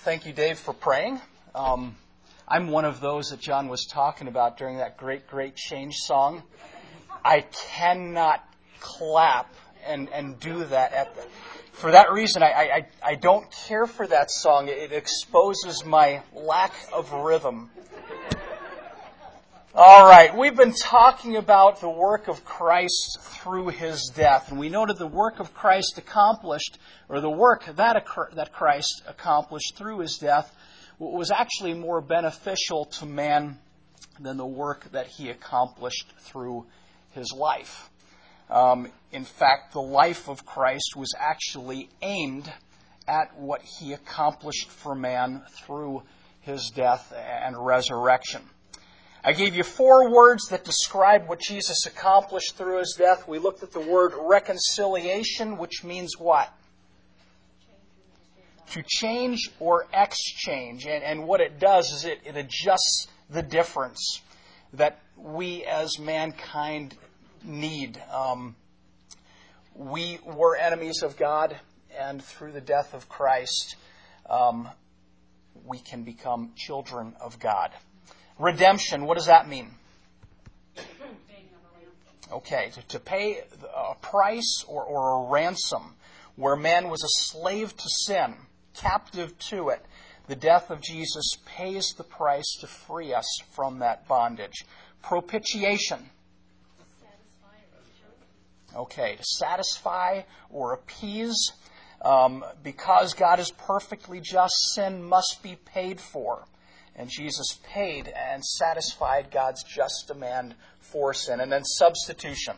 Thank you, Dave, for praying. I'm one of those that John was talking about during that Great, Great Change song. I cannot clap and do that. For that reason, I don't care for that song. It exposes my lack of rhythm. All right, we've been talking about the work of Christ through His death, and we noted the work of Christ accomplished, or the work that Christ accomplished through His death, was actually more beneficial to man than the work that He accomplished through His life. In fact, the life of Christ was actually aimed at what He accomplished for man through His death and resurrection. I gave you 4 words that describe what Jesus accomplished through His death. We looked at the word reconciliation, which means what? To change or exchange. And what it does is it adjusts the difference that we as mankind need. We were enemies of God, and through the death of Christ, we can become children of God. Redemption, what does that mean? Okay, to pay a price or a ransom where man was a slave to sin, captive to it. The death of Jesus pays the price to free us from that bondage. Propitiation. Okay, to satisfy or appease. Because God is perfectly just, sin must be paid for. And Jesus paid and satisfied God's just demand for sin. And then substitution.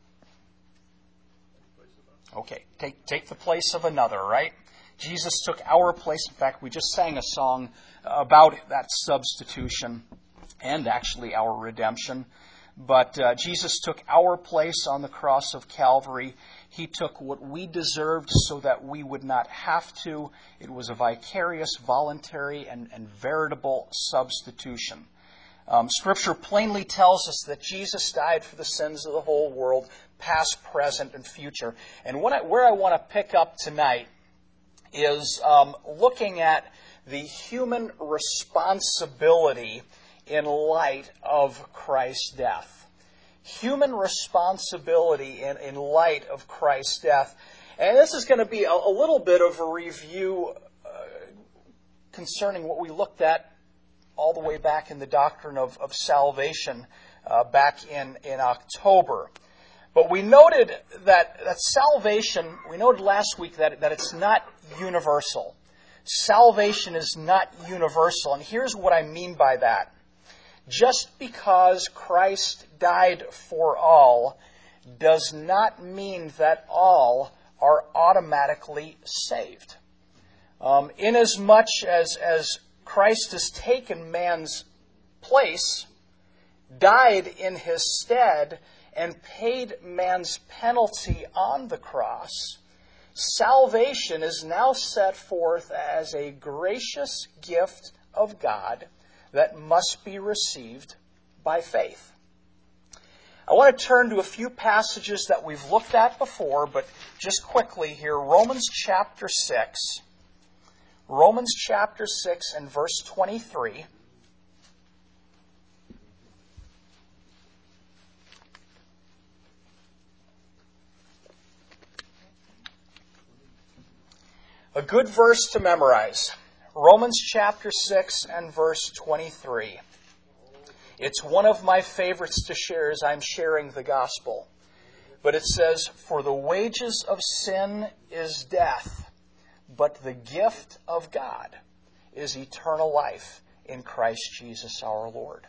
Okay, take the place of another, right? Jesus took our place. In fact, we just sang a song about that substitution and actually our redemption. But Jesus took our place on the cross of Calvary. He took what we deserved so that we would not have to. It was a vicarious, voluntary, and veritable substitution. Scripture plainly tells us that Jesus died for the sins of the whole world, past, present, and future. And where I want to pick up tonight is looking at the human responsibility in light of Christ's death. Human responsibility in light of Christ's death. And this is going to be a little bit of a review concerning what we looked at all the way back in the doctrine of salvation back in October. But we noted that salvation, we noted last week that it's not universal. Salvation is not universal. And here's what I mean by that. Just because Christ died for all does not mean that all are automatically saved. Inasmuch as Christ has taken man's place, died in His stead, and paid man's penalty on the cross, salvation is now set forth as a gracious gift of God that must be received by faith. I want to turn to a few passages that we've looked at before, but just quickly here, Romans chapter 6. Romans chapter 6 and verse 23. A good verse to memorize. Romans chapter 6 and verse 23. It's one of my favorites to share as I'm sharing the gospel. But it says, "For the wages of sin is death, but the gift of God is eternal life in Christ Jesus our Lord."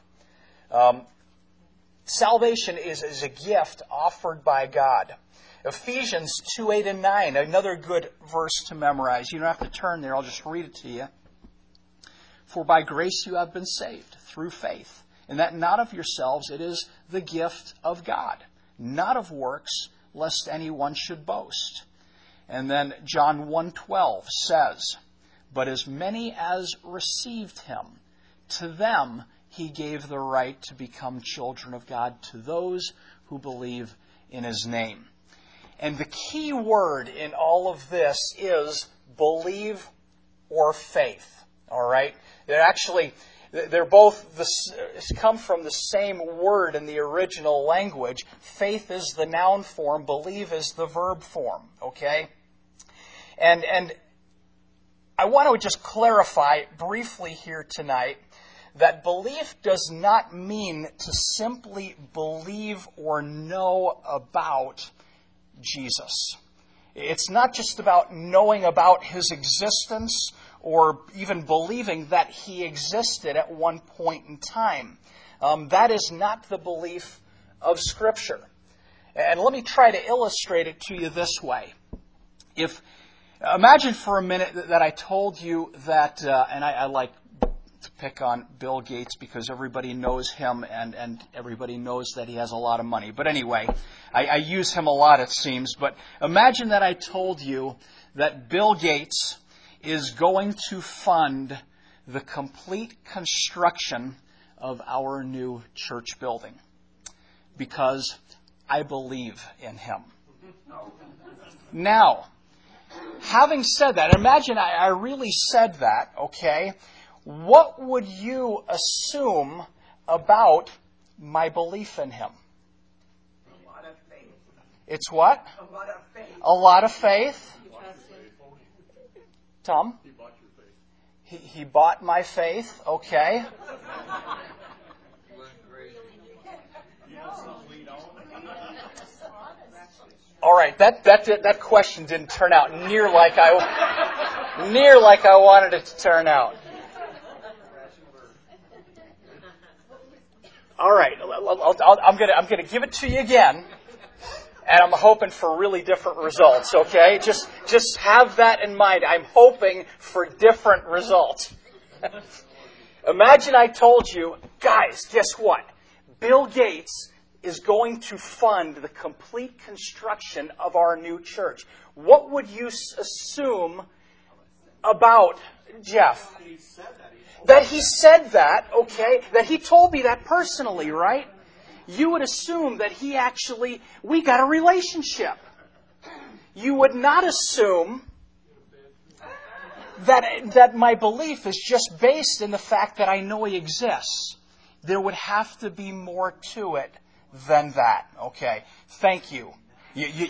Salvation is a gift offered by God. Ephesians 2, 8, and 9, another good verse to memorize. You don't have to turn there, I'll just read it to you. "For by grace you have been saved through faith, and that not of yourselves, it is the gift of God, not of works, lest anyone should boast." And then John 1:12 says, "But as many as received Him, to them He gave the right to become children of God, to those who believe in His name." And the key word in all of this is believe or faith. All right? They're both come from the same word in the original language. Faith is the noun form, believe is the verb form. Okay? And I want to just clarify briefly here tonight that belief does not mean to simply believe or know about Jesus. It's not just about knowing about his existence or even believing that he existed at one point in time. That is not the belief of Scripture. And let me try to illustrate it to you this way. Imagine for a minute that I told you that, and I like to pick on Bill Gates because everybody knows him and everybody knows that he has a lot of money. But anyway, I use him a lot, it seems. But imagine that I told you that Bill Gates is going to fund the complete construction of our new church building because I believe in him. Now, having said that, imagine I really said that, okay? What would you assume about my belief in him? A lot of faith. It's what? A lot of faith. A lot of faith. Tom? He bought your faith. He bought my faith, okay. You went crazy. All right, that question didn't turn out near like I wanted it to turn out. All right, I'm gonna give it to you again, and I'm hoping for really different results. Okay, just have that in mind. I'm hoping for different results. Imagine I told you, guys, guess what? Bill Gates is going to fund the complete construction of our new church. What would you assume about Jeff? That he said that, okay? That he told me that personally, right? You would assume that we got a relationship. You would not assume that my belief is just based in the fact that I know he exists. There would have to be more to it than that. Okay. Thank you. You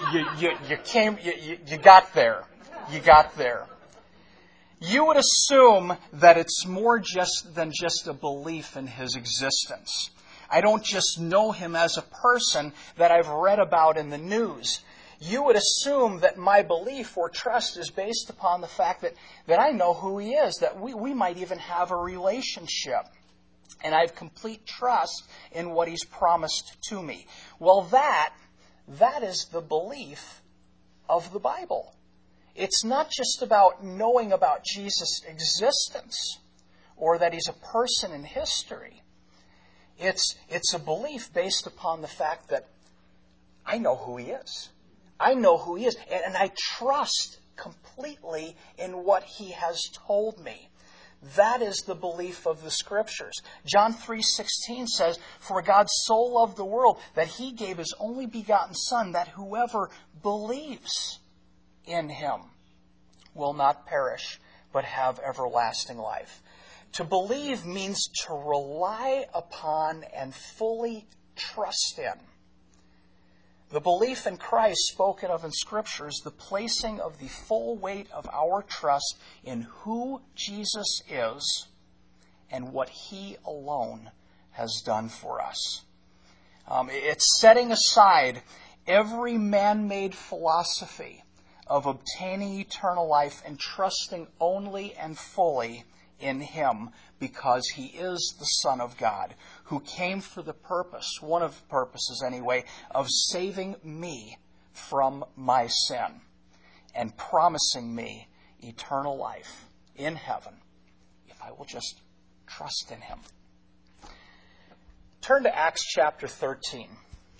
got there. You got there. You would assume that it's more than just a belief in his existence. I don't just know him as a person that I've read about in the news. You would assume that my belief or trust is based upon the fact that I know who he is, that we might even have a relationship. And I have complete trust in what he's promised to me. Well, that is the belief of the Bible. It's not just about knowing about Jesus' existence or that he's a person in history. It's a belief based upon the fact that I know who he is. I know who he is. And I trust completely in what he has told me. That is the belief of the Scriptures. John 3:16 says, "For God so loved the world that he gave his only begotten Son, that whoever believes in him will not perish, but have everlasting life." To believe means to rely upon and fully trust in. The belief in Christ spoken of in Scripture is the placing of the full weight of our trust in who Jesus is and what he alone has done for us. It's setting aside every man-made philosophy of obtaining eternal life and trusting only and fully in him because he is the Son of God who came for the purpose, one of the purposes anyway, of saving me from my sin and promising me eternal life in heaven if I will just trust in him. Turn to Acts chapter 13.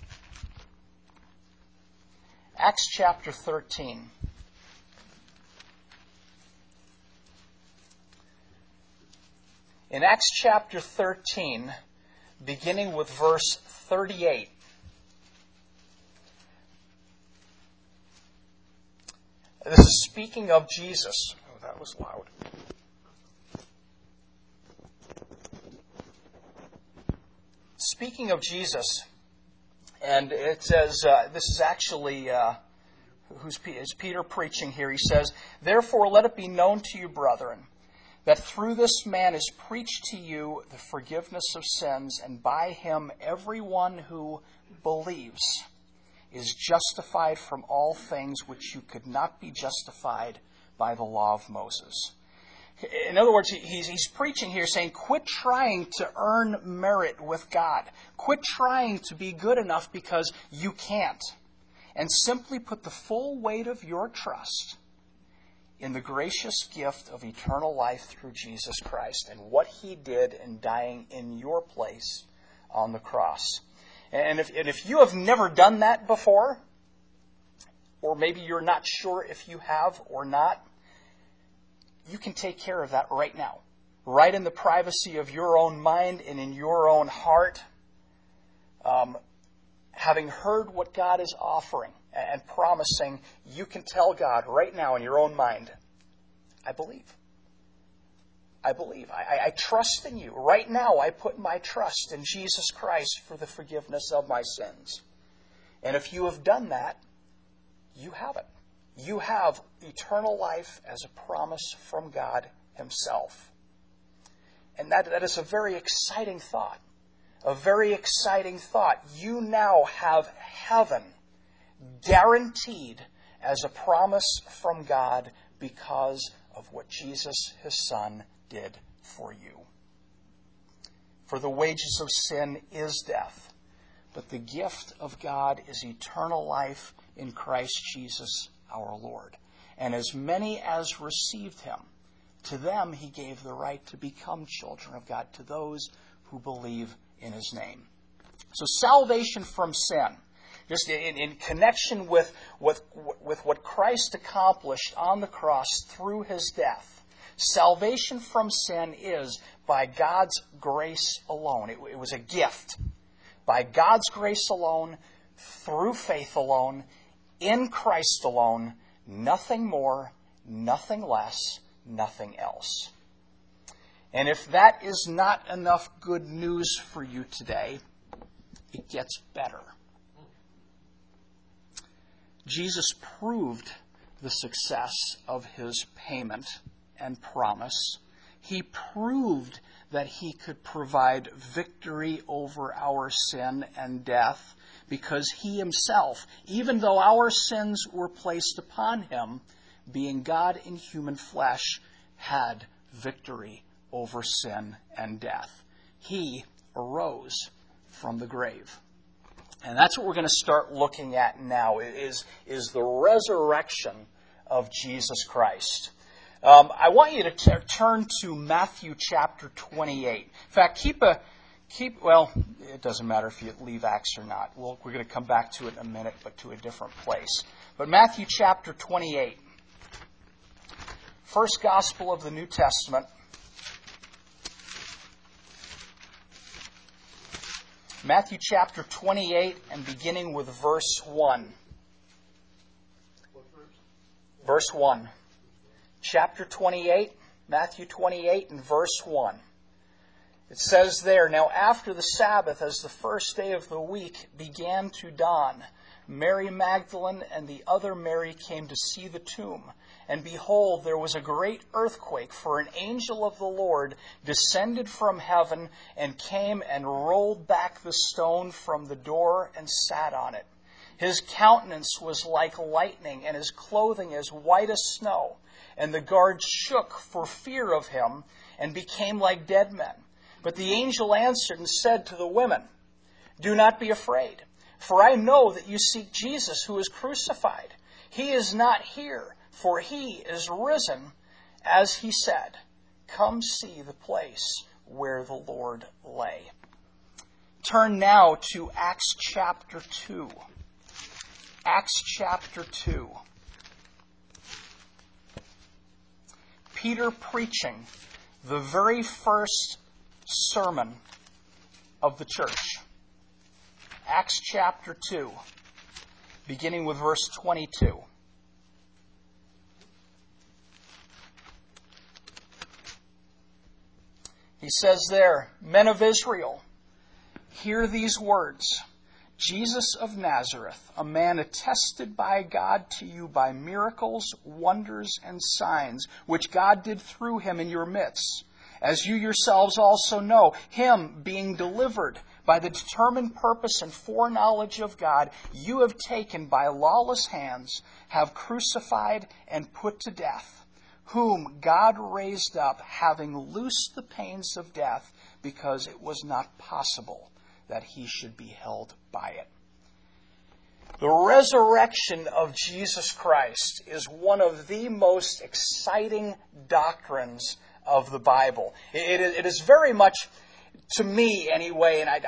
Acts chapter 13. In Acts chapter 13, beginning with verse 38, this is speaking of Jesus. Oh, that was loud. speaking of Jesus, and it says, this is actually, is Peter preaching here. He says, "Therefore let it be known to you, brethren, that through this man is preached to you the forgiveness of sins, and by him everyone who believes is justified from all things which you could not be justified by the law of Moses." In other words, he's preaching here saying, quit trying to earn merit with God. Quit trying to be good enough because you can't. And simply put the full weight of your trust in the gracious gift of eternal life through Jesus Christ and what he did in dying in your place on the cross. And if you have never done that before, or maybe you're not sure if you have or not, you can take care of that right now, right in the privacy of your own mind and in your own heart. Having heard what God is offering and promising, you can tell God right now in your own mind, I believe. I believe. I trust in you. Right now, I put my trust in Jesus Christ for the forgiveness of my sins. And if you have done that, you have it. You have eternal life as a promise from God himself. And that is a very exciting thought. A very exciting thought. You now have heaven guaranteed as a promise from God because of what Jesus, his Son, did for you. For the wages of sin is death, but the gift of God is eternal life in Christ Jesus our Lord. And as many as received him, to them he gave the right to become children of God, to those who believe in his name. So salvation from sin, just in connection with what Christ accomplished on the cross through his death, salvation from sin is by God's grace alone. It was a gift. By God's grace alone, through faith alone, in Christ alone, nothing more, nothing less, nothing else. And if that is not enough good news for you today, it gets better. Jesus proved the success of his payment and promise. He proved that he could provide victory over our sin and death, because he himself, even though our sins were placed upon him, being God in human flesh, had victory over sin and death. He arose from the grave. And that's what we're going to start looking at now, is the resurrection of Jesus Christ. I want you to turn to Matthew chapter 28. In fact, well, it doesn't matter if you leave Acts or not. We're going to come back to it in a minute, but to a different place. But Matthew chapter 28, first gospel of the New Testament. Matthew chapter 28 and beginning with verse 1. Verse 1. Chapter 28, Matthew 28 and verse 1. It says there, "Now after the Sabbath, as the first day of the week began to dawn, Mary Magdalene and the other Mary came to see the tomb. And behold, there was a great earthquake, for an angel of the Lord descended from heaven and came and rolled back the stone from the door and sat on it. His countenance was like lightning, and his clothing as white as snow. And the guards shook for fear of him and became like dead men. But the angel answered and said to the women, 'Do not be afraid, for I know that you seek Jesus who is crucified. He is not here, for he is risen, as he said. Come see the place where the Lord lay.'" Turn now to Acts chapter 2. Acts chapter 2. Peter preaching the very first sermon of the church. Acts chapter 2, beginning with verse 22. He says there, "Men of Israel, Hear these words. Jesus of Nazareth, a man attested by God to you by miracles, wonders, and signs, which God did through him in your midst, as you yourselves also know, him being delivered by the determined purpose and foreknowledge of God, you have taken by lawless hands, have crucified and put to death, whom God raised up, having loosed the pains of death, because it was not possible that he should be held by it. The resurrection of Jesus Christ is one of the most exciting doctrines of the Bible. It is very much, to me anyway, and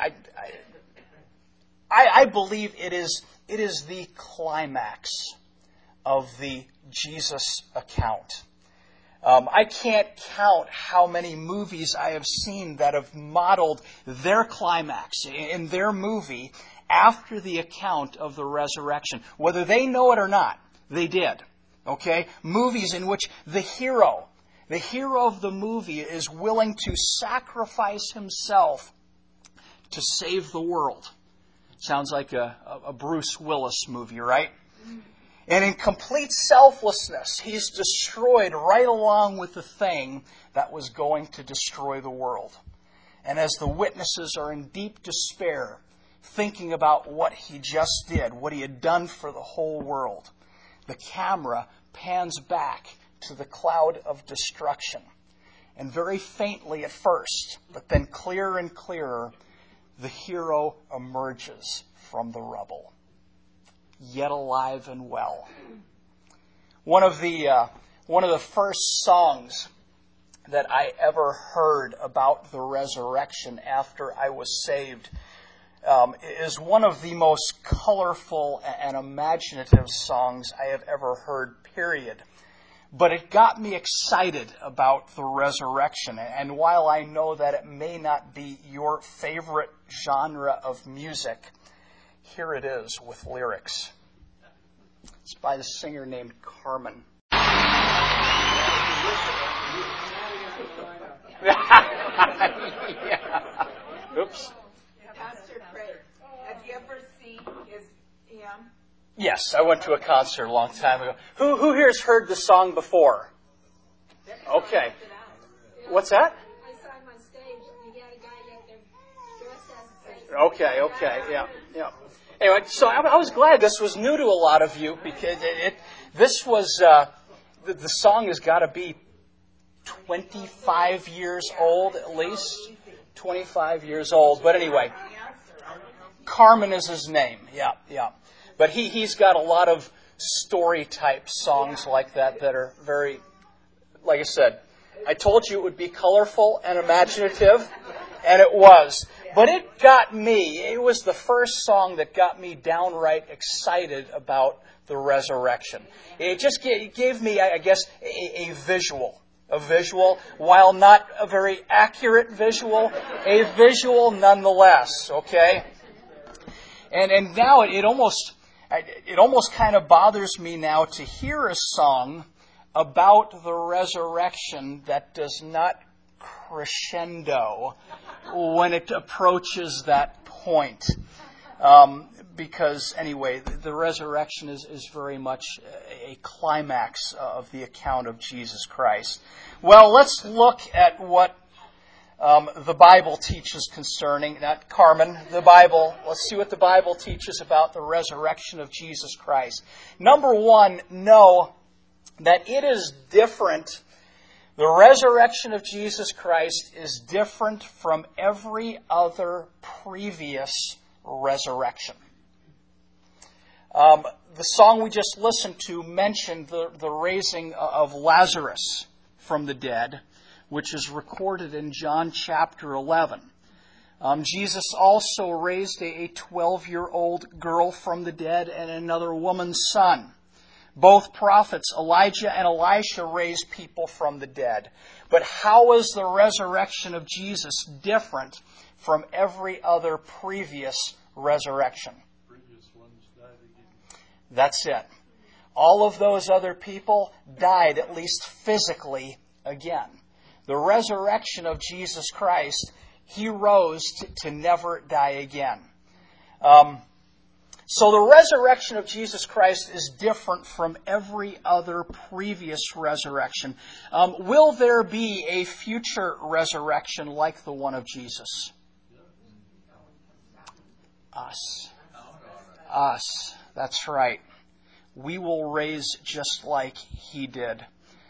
I believe it is the climax of the Jesus account. I can't count how many movies I have seen that have modeled their climax in their movie after the account of the resurrection. Whether they know it or not, they did. Okay? Movies in which the hero of the movie is willing to sacrifice himself to save the world. Sounds like a Bruce Willis movie, right? And in complete selflessness, he's destroyed right along with the thing that was going to destroy the world. And as the witnesses are in deep despair, thinking about what he just did, what he had done for the whole world, the camera pans back to the cloud of destruction. And very faintly at first, but then clearer and clearer, the hero emerges from the rubble, yet alive and well. One of the first songs that I ever heard about the resurrection after I was saved is one of the most colorful and imaginative songs I have ever heard, period. But it got me excited about the resurrection. And while I know that it may not be your favorite genre of music, here it is with lyrics. It's by the singer named Carmen. Yeah. Oops. Pastor Craig, have you ever seen him? Yes, I went to a concert a long time ago. Who here has heard the song before? Okay. What's that? I saw him on stage. You got a guy up there dressed as Okay, yeah. Anyway, so I was glad this was new to a lot of you because this was the song has got to be 25 years old at least, 25 years old. But anyway, Carmen is his name. Yeah. But he's got a lot of story type songs like that are very, like I said, I told you it would be colorful and imaginative, and it was. But it got me, it was the first song that got me downright excited about the resurrection. It just gave me, I guess, a visual. A visual, while not a very accurate visual, a visual nonetheless, okay? And now it almost kind of bothers me now to hear a song about the resurrection that does not crescendo when it approaches that point. Because, anyway, the resurrection is very much a climax of the account of Jesus Christ. Well, let's look at what the Bible teaches concerning, not Carmen, the Bible. Let's see what the Bible teaches about the resurrection of Jesus Christ. Number one, know that it is different. The resurrection of Jesus Christ is different from every other previous resurrection. The song we just listened to mentioned the raising of Lazarus from the dead, which is recorded in John chapter 11. Jesus also raised a 12-year-old girl from the dead and another woman's son. Both prophets, Elijah and Elisha, raised people from the dead. But how is the resurrection of Jesus different from every other previous resurrection? That's it. All of those other people died, at least physically, again. The resurrection of Jesus Christ He rose to never die again. So the resurrection of Jesus Christ is different from every other previous resurrection. Will there be a future resurrection like the one of Jesus? Us. Us. That's right. We will raise just like He did.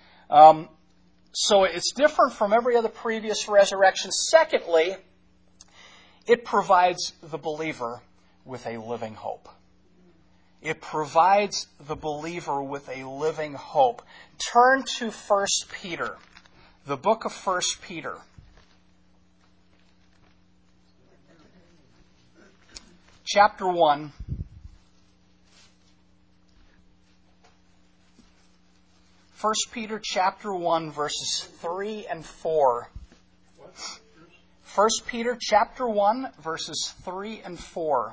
So it's different from every other previous resurrection. Secondly, it provides the believer with a living hope. It provides the believer with a living hope. Turn to 1 Peter, the book of 1 Peter. Chapter 1. First Peter chapter 1, verses 3 and 4. 1 Peter chapter 1, verses 3 and 4.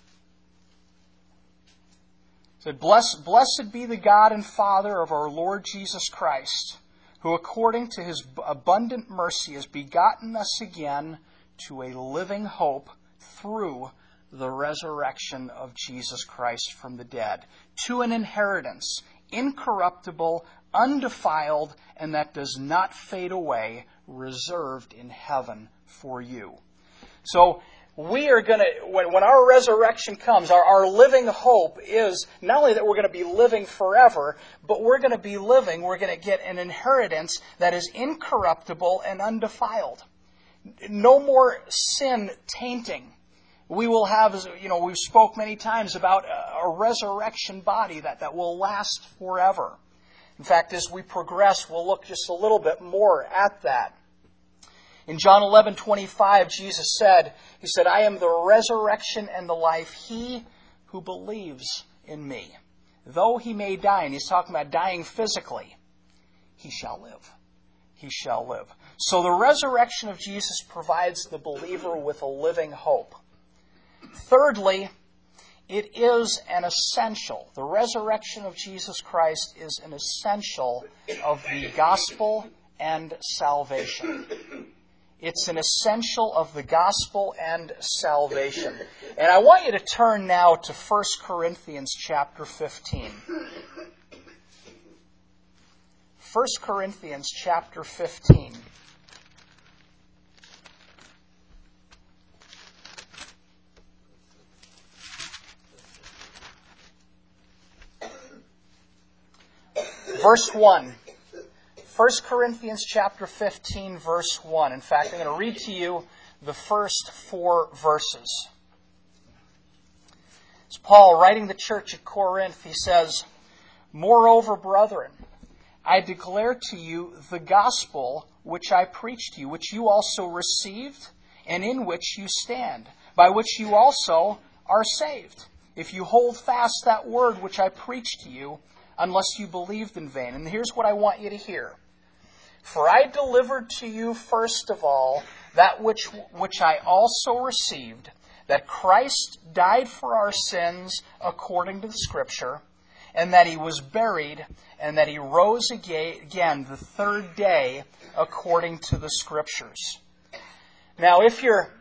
It said, Blessed be the God and Father of our Lord Jesus Christ, who according to His abundant mercy has begotten us again to a living hope through the resurrection of Jesus Christ from the dead, to an inheritance incorruptible, undefiled, and that does not fade away, reserved in heaven for you. So we are going to, when our resurrection comes, our living hope is not only that we're going to be living forever, but we're going to get an inheritance that is incorruptible and undefiled. No more sin tainting. We will have, we've spoke many times about a resurrection body that will last forever. In fact, as we progress, we'll look just a little bit more at that. In John 11:25, Jesus said, He said, I am the resurrection and the life. He who believes in me, though he may die, and He's talking about dying physically, he shall live. He shall live. So the resurrection of Jesus provides the believer with a living hope. Thirdly, it is an essential. The resurrection of Jesus Christ is an essential of the gospel and salvation. It's an essential of the gospel and salvation. And I want you to turn now to 1 Corinthians chapter 15. 1 Corinthians chapter 15. Verse 1. 1 Corinthians chapter 15, verse 1. In fact, I'm going to read to you the first 4 verses. It's Paul writing the church at Corinth. He says, Moreover, brethren, I declare to you the gospel which I preached to you, which you also received, and in which you stand, by which you also are saved, if you hold fast that word which I preached to you, unless you believed in vain. And here's what I want you to hear. For I delivered to you first of all that which I also received, that Christ died for our sins according to the Scripture, and that He was buried, and that He rose again the third day according to the Scriptures. Now, if you're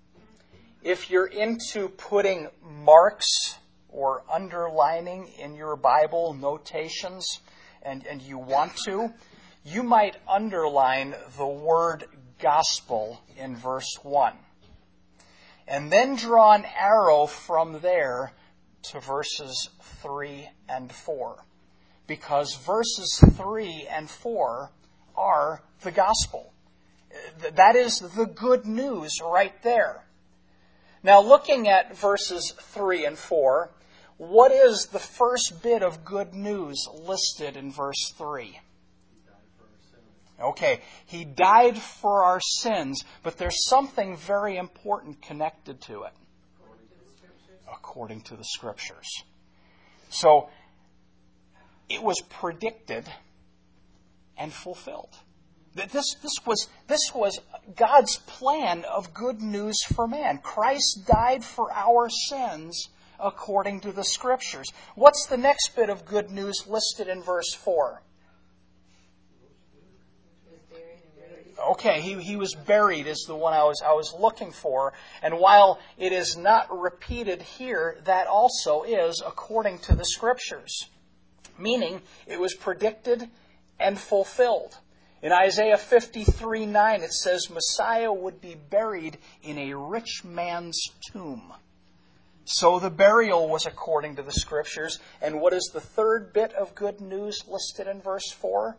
into putting marks or underlining in your Bible notations, and you want to, you might underline the word gospel in verse 1. And then draw an arrow from there to verses 3 and 4. Because verses 3 and 4 are the gospel. That is the good news right there. Now, looking at verses 3 and 4, what is the first bit of good news listed in verse 3? Okay, He died for our sins, but there's something very important connected to it. According to the Scriptures. So, it was predicted and fulfilled. This was God's plan of good news for man. Christ died for our sins according to the Scriptures. What's the next bit of good news listed in verse 4? Okay, he was buried is the one I was looking for. And while it is not repeated here, that also is according to the Scriptures. Meaning, it was predicted and fulfilled. In Isaiah 53:9, it says Messiah would be buried in a rich man's tomb. So the burial was according to the Scriptures. And what is the third bit of good news listed in verse 4?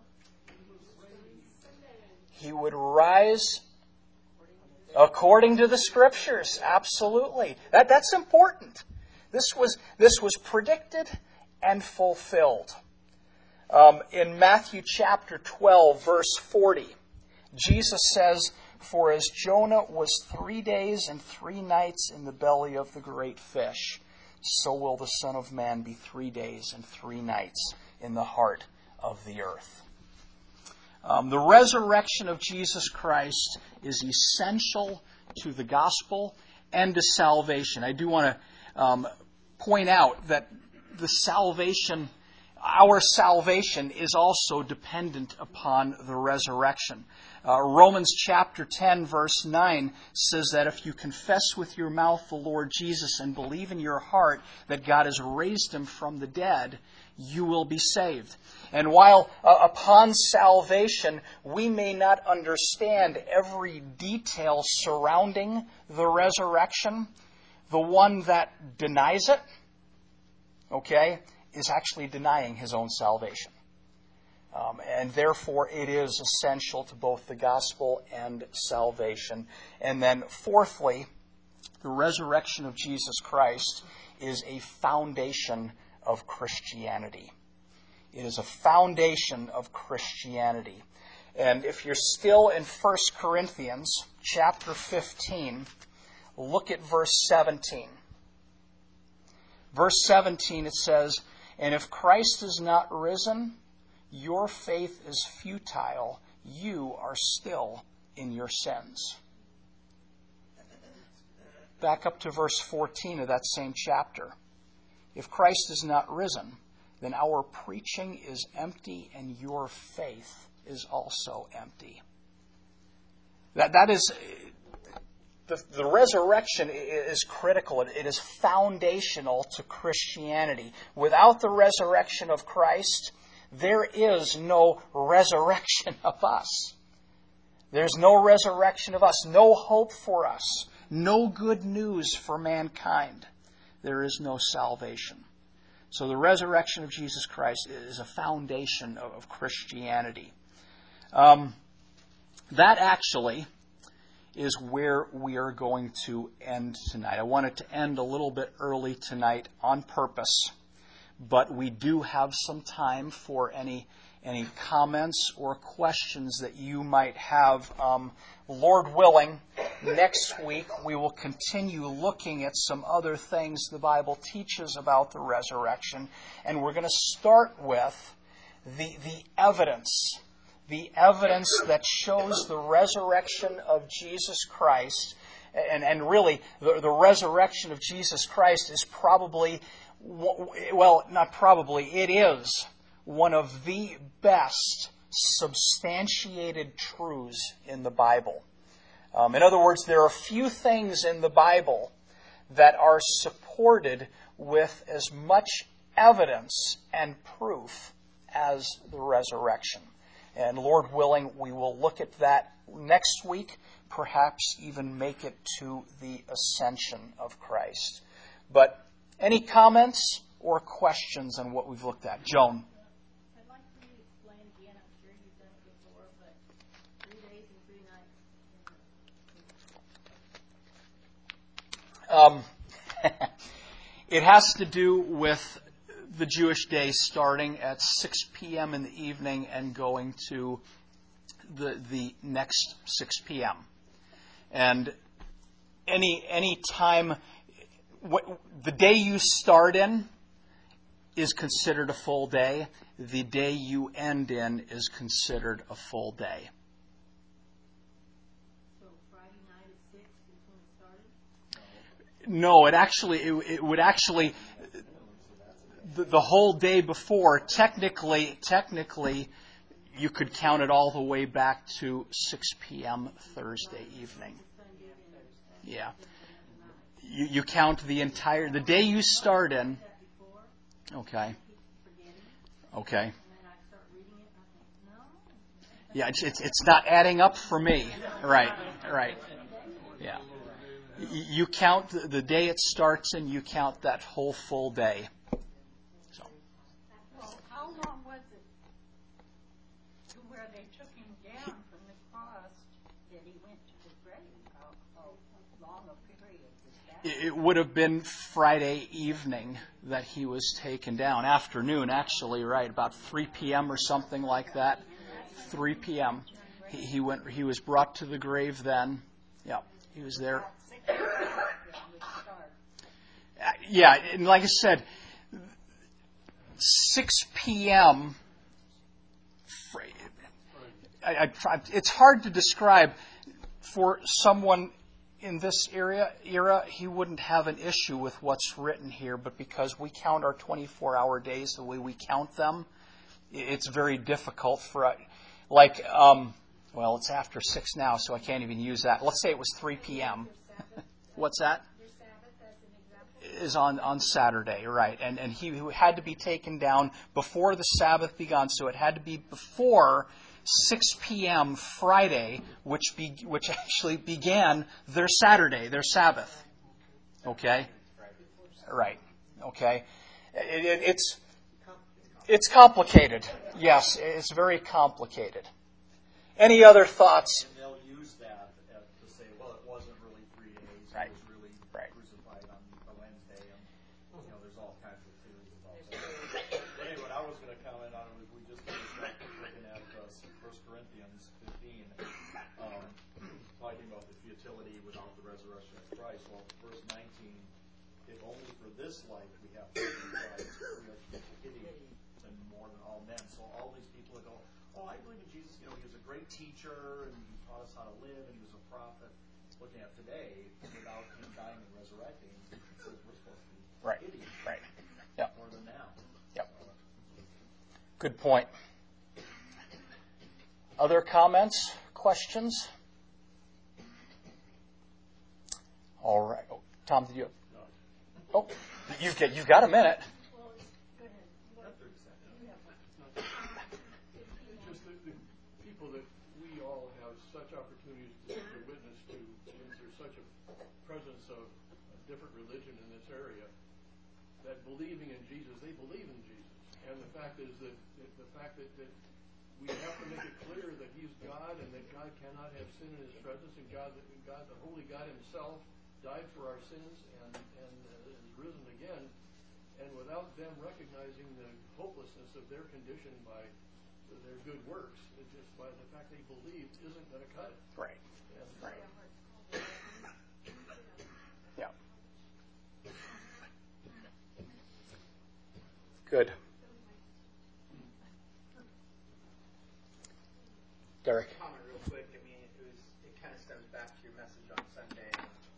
He would rise according to the Scriptures. Absolutely. That's important. This was predicted and fulfilled. In Matthew chapter 12, verse 40, Jesus says, "For as Jonah was 3 days and 3 nights in the belly of the great fish, so will the Son of Man be 3 days and 3 nights in the heart of the earth." The resurrection of Jesus Christ is essential to the gospel and to salvation. I do want to point out that our salvation is also dependent upon the resurrection. Romans chapter 10, verse 9 says that if you confess with your mouth the Lord Jesus and believe in your heart that God has raised him from the dead, you will be saved. And while upon salvation we may not understand every detail surrounding the resurrection, the one that denies it, is actually denying his own salvation. And therefore it is essential to both the gospel and salvation. And then fourthly, the resurrection of Jesus Christ is a foundation of Christianity. It is a foundation of Christianity. And if you're still in 1 Corinthians chapter 15, look at verse 17. Verse 17, it says, "And if Christ is not risen, your faith is futile. You are still in your sins." Back up to verse 14 of that same chapter. "If Christ is not risen, then our preaching is empty and your faith is also empty." That is, the resurrection is critical. It is foundational to Christianity. Without the resurrection of Christ, there is no resurrection of us. There's no resurrection of us, no hope for us, no good news for mankind. There is no salvation. So the resurrection of Jesus Christ is a foundation of Christianity. That actually is where we are going to end tonight. I wanted to end a little bit early tonight on purpose, but we do have some time for any comments or questions that you might have. Lord willing, next week we will continue looking at some other things the Bible teaches about the resurrection, and we're going to start with the evidence that shows the resurrection of Jesus Christ. And really, the resurrection of Jesus Christ is probably, it is one of the best substantiated truths in the Bible. In other words, there are few things in the Bible that are supported with as much evidence and proof as the resurrection. And Lord willing, we will look at that next week, perhaps even make it to the ascension of Christ. But any comments or questions on what we've looked at? Joan? I'd like for you to explain again, I'm sure you've done it before, but 3 days and 3 nights. It has to do with the Jewish day starting at 6 p.m. in the evening and going to the next 6 p.m. And any time, the day you start in is considered a full day. The day you end in is considered a full day. So Friday night at 6 is when it started? No, it would actually the whole day before, technically, You could count it all the way back to 6 p.m. Thursday evening. Yeah. You count the day you start in. Okay. Okay. Yeah, it's not adding up for me. Right. Yeah. You count the day it starts and you count that whole full day. So. Well, how long was it to where they took him down from the cross that he went to the grave? How long a period was that? It would have been Friday evening that he was taken down. Afternoon, actually, right? About 3 p.m. or something like that. 3 p.m. He was brought to the grave then. Yeah, he was there. Yeah, and like I said, 6 p.m. It's hard to describe for someone in this era. He wouldn't have an issue with what's written here, but because we count our 24-hour days the way we count them, it's very difficult for. Well, it's after 6 now, so I can't even use that. Let's say it was 3 p.m. What's that? Is on Saturday, right? And he had to be taken down before the Sabbath began, so it had to be before 6 p.m. Friday, which actually began their Saturday, their Sabbath. Okay, right? Okay, it's complicated. Yes, it's very complicated. Any other thoughts? And they'll use that to say, well, it wasn't really 3 days. Right. It was really crucified on a Wednesday. And, there's all kinds of theories about that. But anyway, what I was going to comment on was we just finished up looking at 1 Corinthians 15, talking about the futility without the resurrection of Christ. Well, verse 19, if only for this life we have faith in Christ, we are to be pitied than more than all men. So all these people that go, oh, I believe in Jesus. He was a great teacher, and he taught us how to live, and he was a prophet. Looking at today, without him dying and resurrecting, it says we're supposed to be pitied more than now. Yep. Good point. Other comments, questions? All right. Oh, Tom, did you? Oh, you've got a minute. Opportunities to witness to, since there's such a presence of a different religion in this area, that believing in Jesus, they believe in Jesus. And the fact is that we have to make it clear that He's God and that God cannot have sin in His presence, and God, the Holy God Himself, died for our sins and is risen again. And without them recognizing the hopelessness of their condition by their good works, it's just by the fact they believe isn't going to cut it. Right. Right. Yeah. Good. Derek. Comment real quick. I mean, it kind of stems back to your message on Sunday.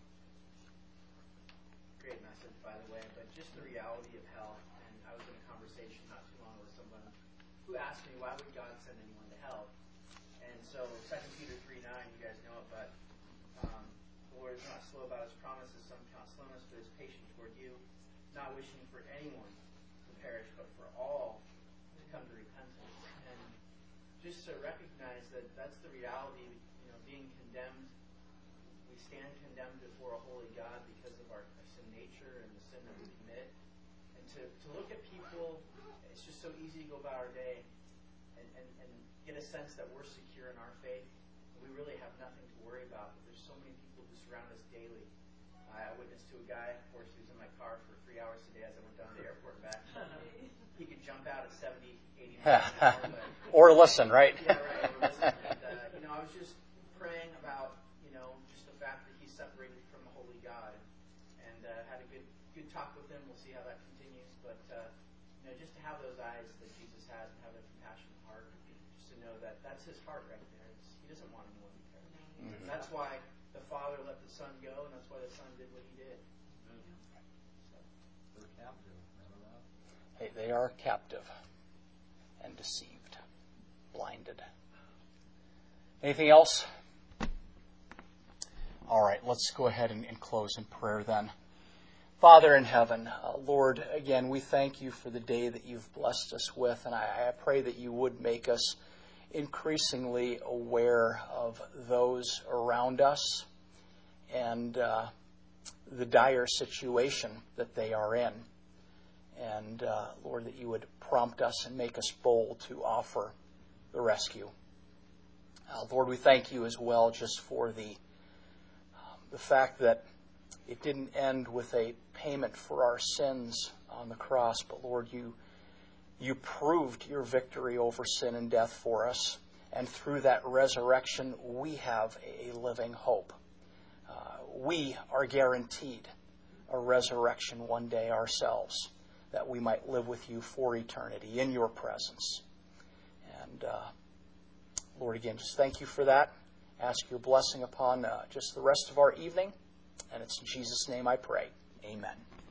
Great message, by the way. But just the reality of hell. And I was in a conversation not too long with someone who asked me, why would God send anyone to hell? And so 2 Peter 3:9, you guys know it, but the Lord is not slow about His promises, some count slowness, but is patient toward you, not wishing for anyone to perish, but for all to come to repentance. And just to recognize that that's the reality, being condemned. We stand condemned before a holy God because of our sin nature and the sin that we commit. And to look at people, it's just so easy to go about our day and get a sense that we're secure in our faith. We really have nothing to worry about, but there's so many people who surround us daily. I witnessed to a guy, of course, who was in my car for 3 hours a day as I went down to the airport and back. He could jump out at 70, 80 miles an hour. Or listen, right? Yeah, right. Or listen. And, I was just praying about, just the fact that he's separated from the holy God, and had a good talk with him. We'll see how that continues. But, just to have those eyes that Jesus has and have a compassionate heart, just to know that that's His heart right there. He doesn't want anyone to perish. Mm-hmm. That's why the Father let the Son go, and that's why the Son did what He did. They're captive. Remember that? Hey, they are captive and deceived. blinded. Anything else? All right, let's go ahead and close in prayer then. Father in heaven, Lord, again, we thank you for the day that you've blessed us with, and I pray that you would make us increasingly aware of those around us and the dire situation that they are in. And, Lord, that you would prompt us and make us bold to offer the rescue. Lord, we thank you as well just for the fact that it didn't end with a payment for our sins on the cross, but Lord, you proved your victory over sin and death for us, and through that resurrection, we have a living hope. We are guaranteed a resurrection one day ourselves, that we might live with you for eternity in your presence. And Lord, again, just thank you for that. Ask your blessing upon just the rest of our evening. And it's in Jesus' name I pray. Amen.